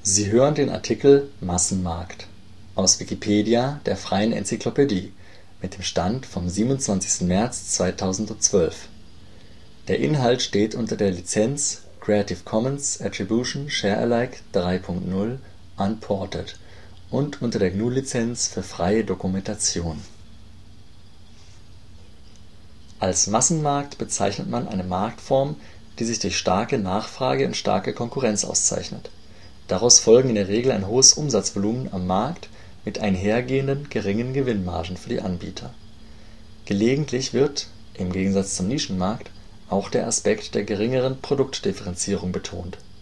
Sie hören den Artikel Massenmarkt, aus Wikipedia, der freien Enzyklopädie. Mit dem Stand vom Der Inhalt steht unter der Lizenz Creative Commons Attribution Share Alike 3 Punkt 0 Unported und unter der GNU Lizenz für freie Dokumentation. Als Massenmarkt bezeichnet man eine Marktform, die sich durch starke Nachfrage und starke Konkurrenz auszeichnet. Daraus folgen in der Regel ein hohes Umsatzvolumen am Markt mit einhergehenden geringen Gewinnmargen für die Anbieter. Gelegentlich wird, im Gegensatz zum Nischenmarkt, auch der Aspekt der geringeren Produktdifferenzierung betont